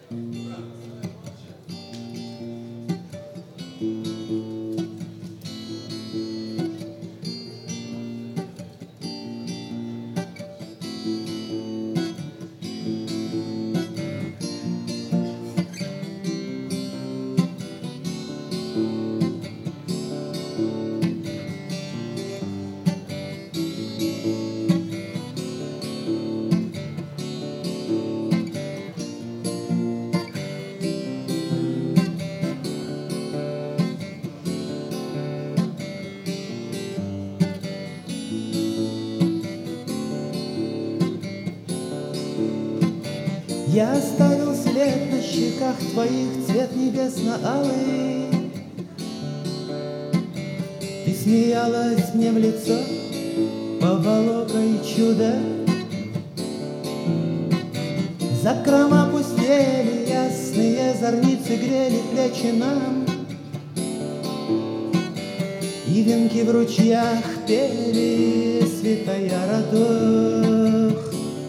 Я оставил след на щеках твоих, цвет небесно-алый. Ты смеялась мне в лицо, поволока и чудо. Закрома пустели, ясные зорницы грели плечи нам, и венки в ручьях пели, святая радух.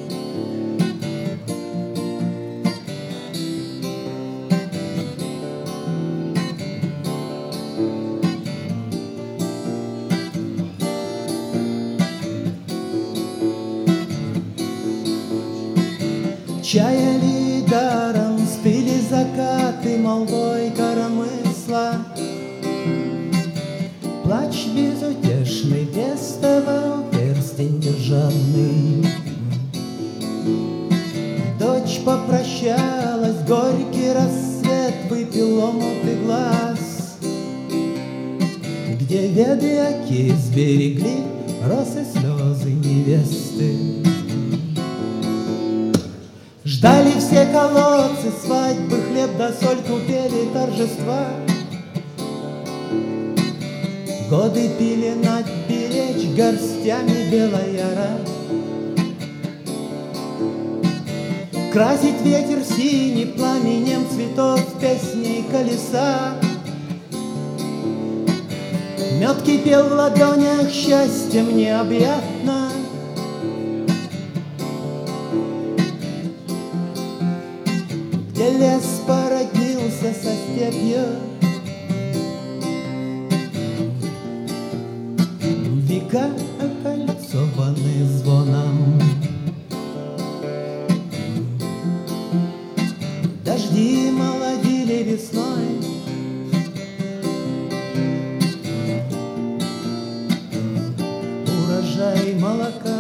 Чаяли даром, стыли закаты молвой коромысла. Плач безутешный пестовал перстень державный. Дочь попрощалась, горький рассвет выпил омутый глаз, где веды оки сберегли росы слезы невесты. Ждали все колодцы, свадьбы, хлеб да соль, купели торжества. Годы пили надберечь горстями белояра. Красить ветер синий пламенем цветов песней колеса. Мед кипел в ладонях, счастьем необъятно. Где лес породнился со степью, века окольцованы звоном. Дожди молодили весной, урожай молока.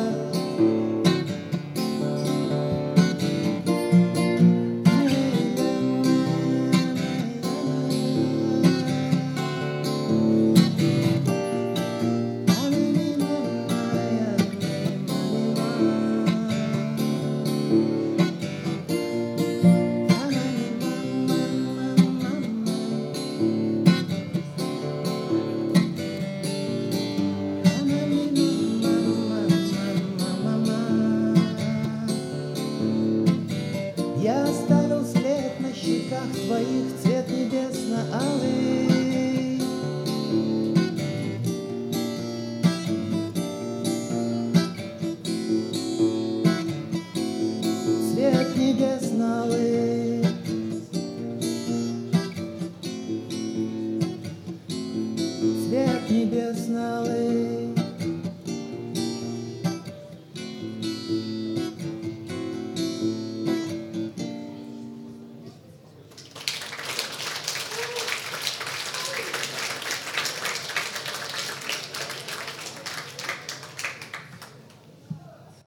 Я оставил след на щеках твоих, цвет небесно-алый.